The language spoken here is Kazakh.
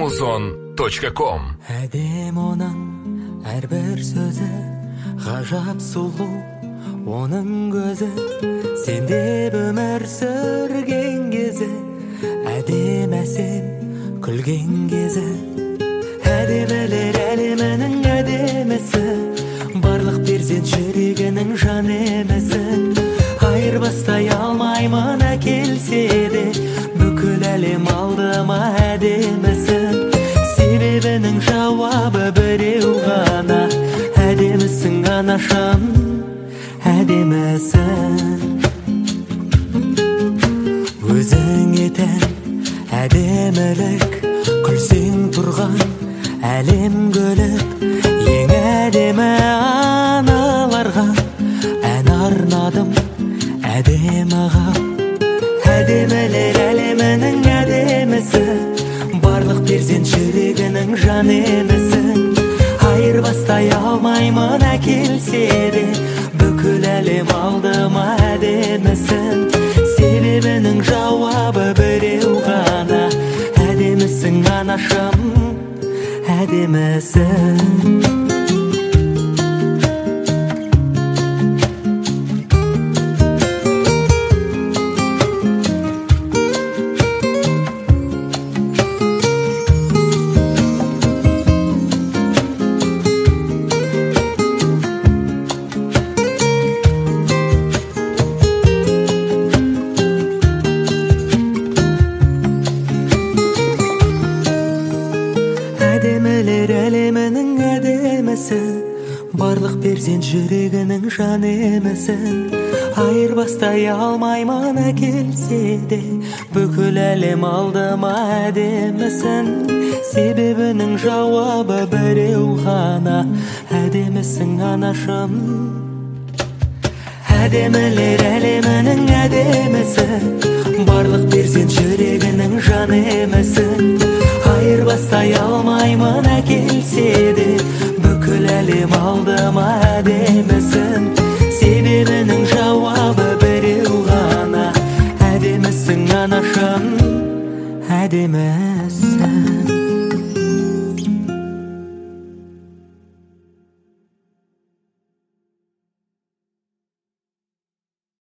Muzon.com. Әдем оның әрбір сөзі ғажап сұлу, оның көзі сендеп өмір сүрген кезі, әдем әсем күлген кезі. Әдемілер әлемінің әдемісі, барлық перзент жүрегінің жан емесі. Айырбастай алмаймын әкелсе де, бүкіл әлем алдыма әдемісін. Себебінің жауабы біреу ғана, әдемісің анашым, әдемісің. Өзіңе тән әдемілік, күлсең тұрған әлем гүліп, ең әдемі аналарға ән арнадым әдеміға. Әдемілер әлемінің әдемісі, барлық перзент жүрегінің жан емесі. Айырбастай алмаймын әкелсе де, бүкіл әлем алдыма әдемісін. Себебінің жауабы біреу ғана, әдемісің анашым, әдемісің. Әдемілер әлемінің әдемісі, барлық перзент жүрегінің жан емесі. Айырбастай алмаймын әкелсе де, бүкіл әлем алдыма әдемісін. Себебінің жауабы біреу ғана, әдемісің анашым. Әдемілер әлемінің әдемісі, барлық перзент жүрегінің жан емесі. Айырбастай алмаймын әкелсе де, бүкіл әлем алдыма әдемісін. Себебінің жауабы біреу ғана, әдемісің анашым, әдемі.